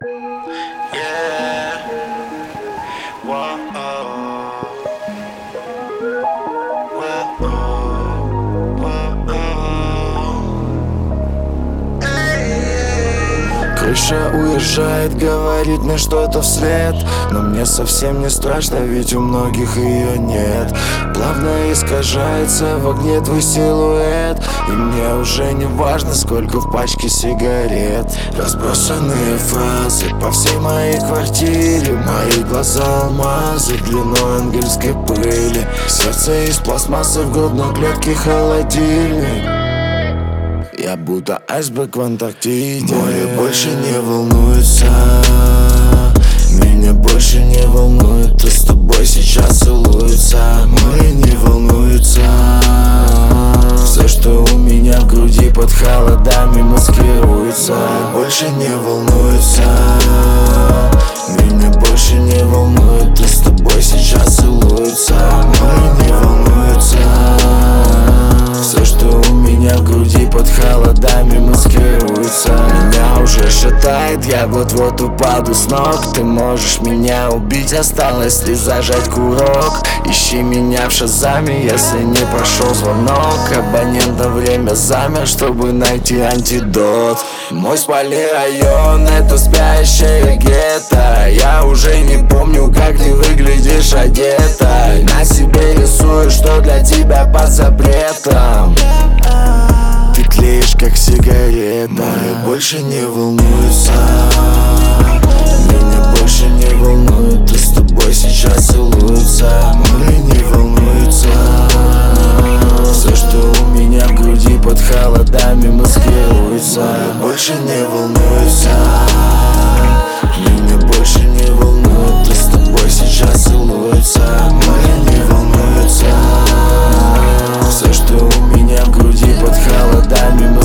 Yeah. Whoa. Крыша уезжает, говорит мне что-то вслед, но мне совсем не страшно, ведь у многих ее нет. Плавно искажается в огне твой силуэт, и мне уже не важно, сколько в пачке сигарет. Разбросанные фразы по всей моей квартире, мои глаза алмазы длиной ангельской пыли. Сердце из пластмассы, в грудной клетке холодильник. Я будто айсберг в Антарктиде. Море больше не волнуется, меня больше не волнует, кто с тобой сейчас целуется. Море не волнуется, все, что у меня в груди под холодами маскируется. Море больше не волнуется, меня больше не волнует, кто с тобой сейчас целуется. Море не волнуется, все, что у меня в груди под холодами маскируется. Меня уже шатает, я вот-вот упаду с ног. Ты можешь меня убить, осталось лишь зажать курок. Ищи меня в шазаме, если не прошел звонок. Абонента время замер, чтобы найти антидот. Мой спальный район — это спящее гетто. Я уже не помню, как ты выглядишь одета. На себе рисую, что для тебя под запретом. Ты тлеешь, как сигарета. Море больше не волнуется, меня больше не волнует, кто с тобой сейчас целуется. Море не волнуется, все, что у меня в груди под холодами маскируется. Море больше не волнуется, меня больше не волнует, кто с тобой сейчас целуется. Море не волнуется, все, что у меня в груди под холодами маскируется.